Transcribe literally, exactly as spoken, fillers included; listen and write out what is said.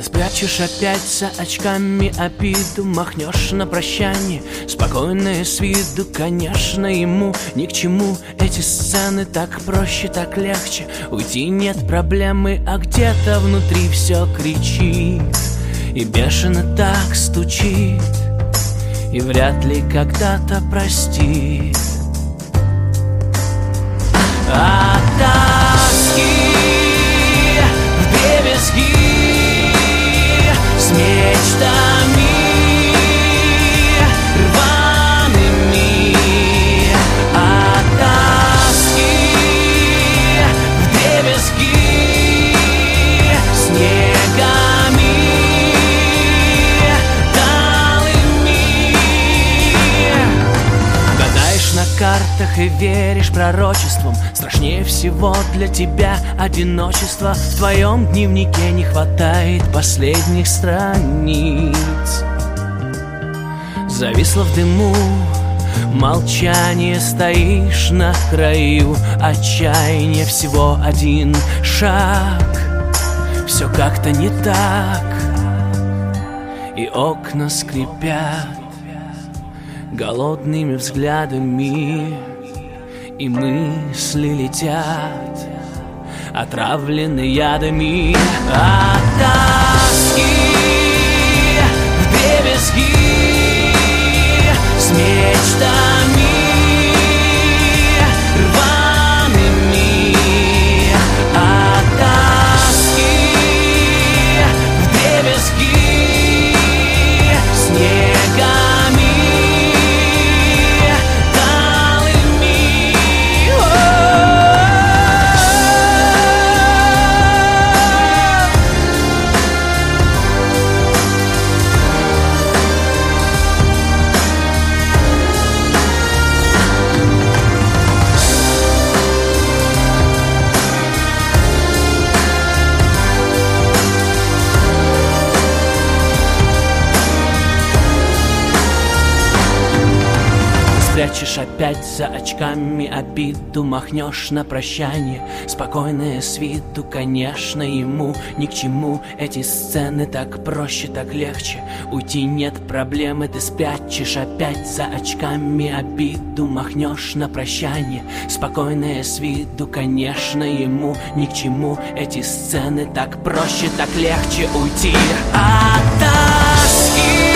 Ты спрячешь опять за очками обиду, махнешь на прощание, спокойное с виду. Конечно, ему ни к чему эти сцены, так проще, так легче. Уйти нет проблемы, а где-то внутри все кричит и бешено так стучит, и вряд ли когда-то простит. А тоски вдребезги с мечтами рваными, а тоски вдребезги с снегами талыми. Гадаешь на картах и веришь пророчествам. Страшнее всего для тебя одиночество. В твоем дневнике не хватает последних страниц. Зависло в дыму молчание, стоишь на краю отчаяния. Всего один шаг, все как-то не так, и окна скрипят голодными взглядами, и мысли летят, отравлены ядами. А тоски вдребезги с мечтами рваными, а тоски вдребезги с снегами талыми. Спрячешь опять за очками обиду, махнешь на прощание, спокойное с виду. Конечно, ему ни к чему эти сцены, так проще, так легче. Уйти нет проблемы, ты спрячешь опять за очками обиду, махнешь на прощание, спокойное с виду. Конечно, ему ни к чему эти сцены, так проще, так легче. Уйти от тоски